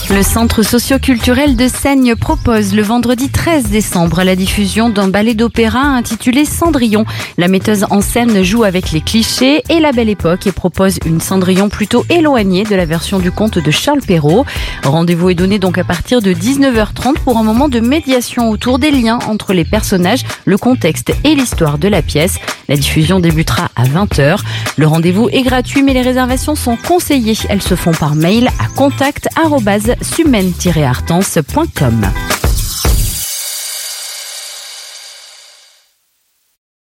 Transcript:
Le centre socio-culturel de Seigne propose le vendredi 13 décembre la diffusion d'un ballet d'opéra intitulé Cendrillon. La metteuse en scène joue avec les clichés et la belle époque et propose une Cendrillon plutôt éloignée de la version du conte de Charles Perrault. Rendez-vous est donné donc à partir de 19h30 pour un moment de médiation autour des liens entre les personnages, le contexte et l'histoire de la pièce. La diffusion débutera à 20h. Le rendez-vous est gratuit mais les réservations sont conseillées. Elles se font par mail à contact@sumen-artense.com.